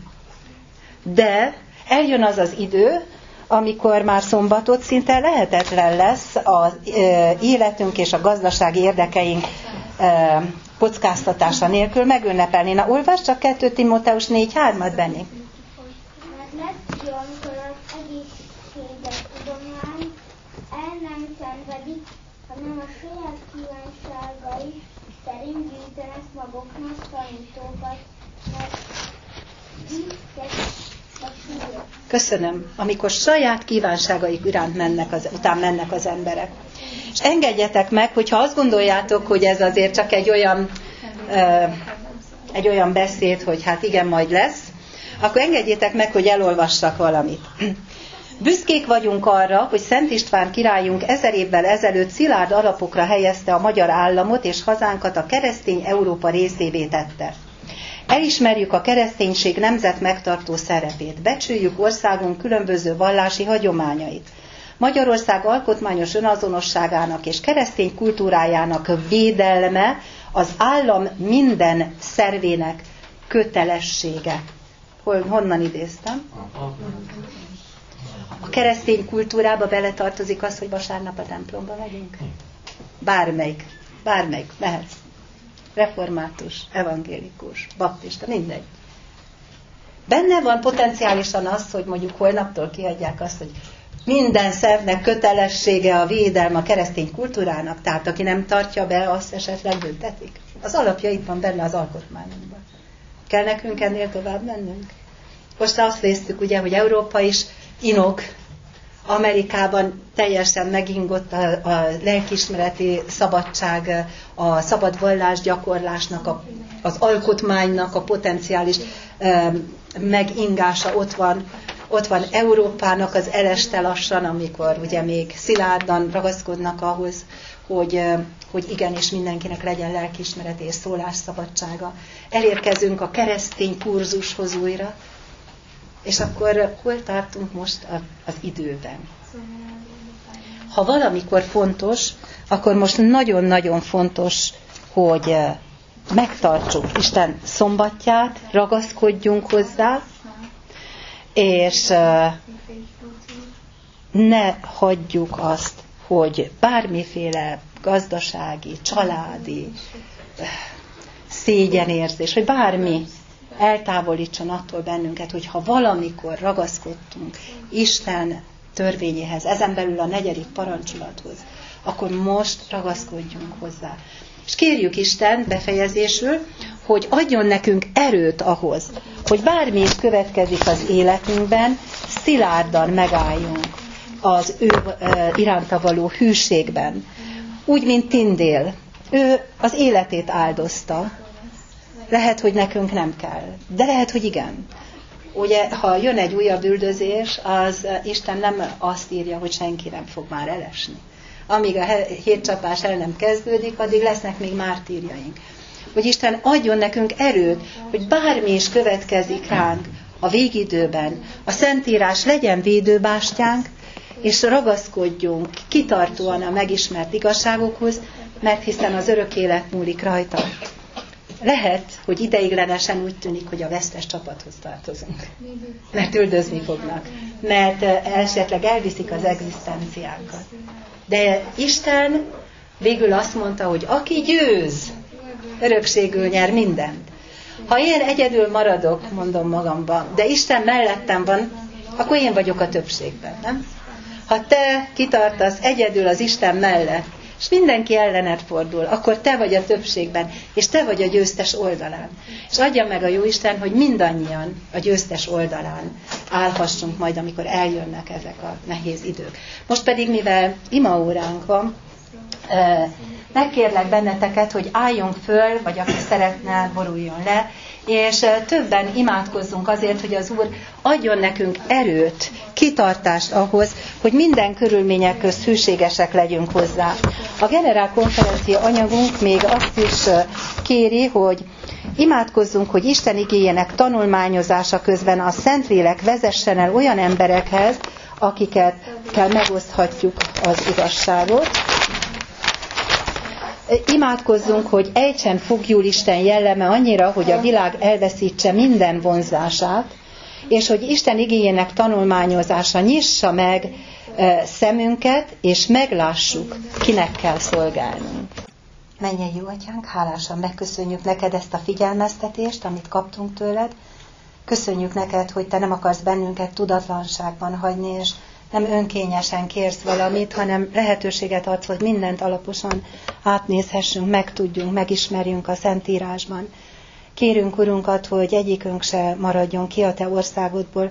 De eljön az az idő, amikor már szombatot szinte lehetetlen lesz az e, életünk és a gazdasági érdekeink e, kockáztatása nélkül megünnepelni. Na, olvasd csak kettő Timóteus négy hármat, Benni. Mert lesz jó, amikor az egészséges tudomány el nem szenvedik, hanem a saját kívánságai szerint gyűjtenek maguknak tanítókat, mert így Köszönöm, amikor saját kívánságaik iránt mennek az, után mennek az emberek. És engedjetek meg, hogyha azt gondoljátok, hogy ez azért csak egy olyan, ö, egy olyan beszéd, hogy hát igen, majd lesz, akkor engedjétek meg, hogy elolvassak valamit. Büszkék vagyunk arra, hogy Szent István királyunk ezer évvel ezelőtt szilárd alapokra helyezte a magyar államot, és hazánkat a keresztény Európa részévé tette. Elismerjük a kereszténység nemzet megtartó szerepét, becsüljük országunk különböző vallási hagyományait. Magyarország alkotmányos önazonosságának és keresztény kultúrájának védelme az állam minden szervének kötelessége. Hol, honnan idéztem? A keresztény kultúrába beletartozik az, hogy vasárnap a templomba megyünk? Bármelyik, bármelyik, mehetsz. Református, evangélikus, baptista, mindegy. Benne van potenciálisan az, hogy mondjuk holnaptól kiadják azt, hogy minden szervnek kötelessége a védelme a keresztény kultúrának, tehát aki nem tartja be, azt esetleg büntetik. Az alapja itt van benne az alkotmányunkban. Kell nekünk ennél tovább mennünk? Most azt néztük ugye, hogy Európa is inog, Amerikában teljesen megingott a, a lelkiismereti szabadság, a szabad vallásgyakorlásnak, a, az alkotmánynak a potenciális e, megingása ott van. Ott van Európának az eleste lassan, amikor ugye még szilárdan ragaszkodnak ahhoz, hogy, hogy igenis mindenkinek legyen lelkiismereti és szólásszabadsága. Elérkezünk a keresztény kurzushoz újra, és akkor hol tartunk most az időben? Ha valamikor fontos, akkor most nagyon-nagyon fontos, hogy megtartsuk Isten szombatját, ragaszkodjunk hozzá, és ne hagyjuk azt, hogy bármiféle gazdasági, családi szégyenérzés, vagy bármi eltávolítson attól bennünket, hogy ha valamikor ragaszkodtunk Isten törvényéhez, ezen belül a negyedik parancsolathoz, akkor most ragaszkodjunk hozzá. És kérjük Isten befejezésül, hogy adjon nekünk erőt ahhoz, hogy bármi is következik az életünkben, szilárdan megálljunk az ő iránta való hűségben. Úgy, mint Tindél. Ő az életét áldozta. Lehet, hogy nekünk nem kell, de lehet, hogy igen. Ugye, ha jön egy újabb üldözés, az Isten nem azt írja, hogy senki nem fog már elesni. Amíg a hétcsapás el nem kezdődik, addig lesznek még mártírjaink. Hogy Isten adjon nekünk erőt, hogy bármi is következik ránk a végidőben, a Szentírás legyen védőbástyánk, és ragaszkodjunk kitartóan a megismert igazságokhoz, mert hiszen az örök élet múlik rajta. Lehet, hogy ideiglenesen úgy tűnik, hogy a vesztes csapathoz tartozunk. Mert üldözni fognak. Mert esetleg elviszik az egzisztenciánkat. De Isten végül azt mondta, hogy aki győz, örökségül nyer mindent. Ha én egyedül maradok, mondom magamban, de Isten mellettem van, akkor én vagyok a többségben, nem? Ha te kitartasz egyedül az Isten mellett, és mindenki ellened fordul, akkor te vagy a többségben, és te vagy a győztes oldalán. És adja meg a Jóisten, hogy mindannyian a győztes oldalán állhassunk majd, amikor eljönnek ezek a nehéz idők. Most pedig, mivel imaóránk van, megkérlek benneteket, hogy álljunk föl, vagy aki szeretne, boruljon le, és többen imádkozzunk azért, hogy az Úr adjon nekünk erőt, kitartást ahhoz, hogy minden körülmények közt hűségesek legyünk hozzá. A generál konferencia anyagunk még azt is kéri, hogy imádkozzunk, hogy Isten igéjének tanulmányozása közben a Szentlélek vezessen el olyan emberekhez, akiket kell megoszthatjuk az igazságot. Imádkozzunk, hogy ejtsen fogjul Isten jelleme annyira, hogy a világ elveszítse minden vonzását, és hogy Isten igéjének tanulmányozása nyissa meg szemünket, és meglássuk, kinek kell szolgálnunk. Menjen, jó Atyánk, hálásan megköszönjük neked ezt a figyelmeztetést, amit kaptunk tőled. Köszönjük neked, hogy te nem akarsz bennünket tudatlanságban hagyni, és nem önkényesen kérsz valamit, hanem lehetőséget adsz, hogy mindent alaposan átnézhessünk, megtudjunk, megismerjünk a Szentírásban. Kérünk, Urunkat, hogy egyikünk se maradjon ki a te országodból,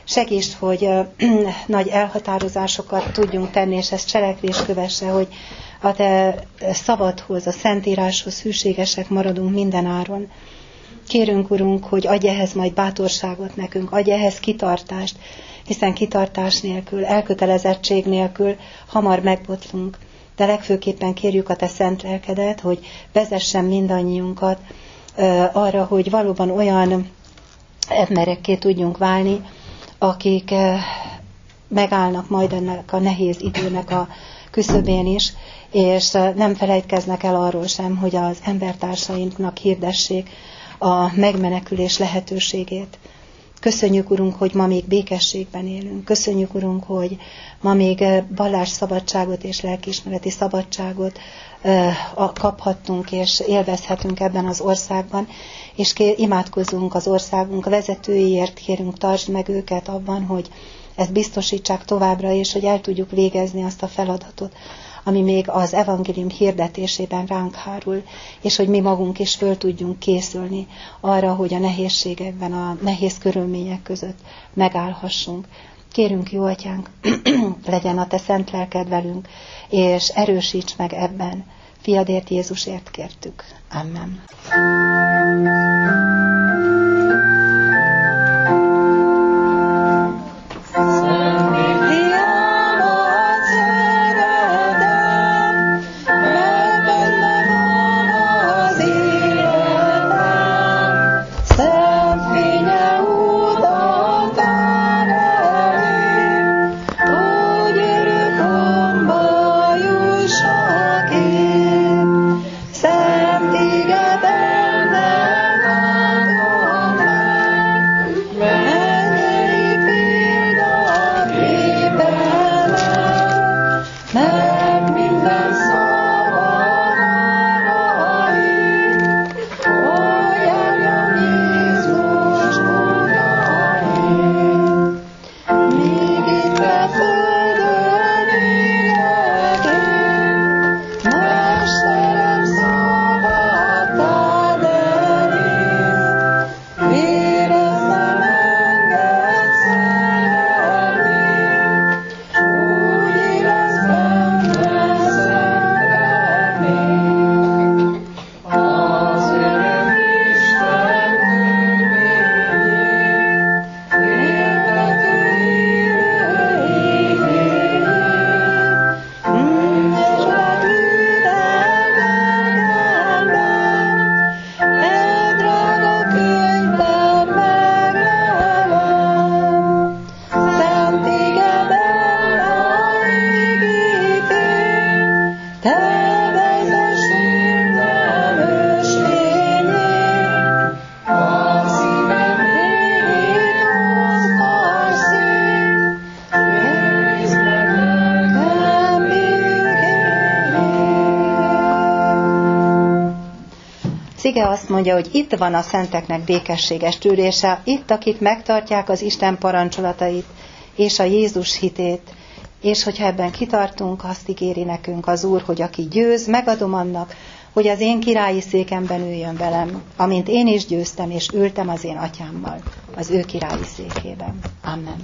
Segítsd, hogy nagy elhatározásokat tudjunk tenni, és ezt cselekvés kövesse, hogy a te szabadhoz, a Szentíráshoz hűségesek maradunk mindenáron. Kérünk, Urunk, hogy adj ehhez majd bátorságot nekünk, adj ehhez kitartást, hiszen kitartás nélkül, elkötelezettség nélkül hamar megbotlunk. De legfőképpen kérjük a te szent lelkedet, hogy vezessen mindannyiunkat arra, hogy valóban olyan emberekké tudjunk válni, akik megállnak majd ennek a nehéz időnek a küszöbén is, és nem felejtkeznek el arról sem, hogy az embertársainknak hirdessék a megmenekülés lehetőségét. Köszönjük, Urunk, hogy ma még békességben élünk. Köszönjük, Urunk, hogy ma még vallásszabadságot és lelkiismereti szabadságot kaphattunk és élvezhetünk ebben az országban, és imádkozunk az országunk vezetőiért, kérünk, tartsd meg őket abban, hogy ezt biztosítsák továbbra is, hogy el tudjuk végezni azt a feladatot, ami még az evangélium hirdetésében ránk hárul, és hogy mi magunk is föl tudjunk készülni arra, hogy a nehézségekben, a nehéz körülmények között megállhassunk. Kérünk, jó Atyánk, legyen a te szent lelked velünk, és erősíts meg ebben. Fiadért, Jézusért kértük. Amen. Ige azt mondja, hogy itt van a szenteknek békességes tűrése, itt, akik megtartják az Isten parancsolatait és a Jézus hitét, és hogyha ebben kitartunk, azt ígéri nekünk az Úr, hogy aki győz, megadom annak, hogy az én királyi székemben üljön velem, amint én is győztem, és ültem az én atyámmal az ő királyi székében. Amen.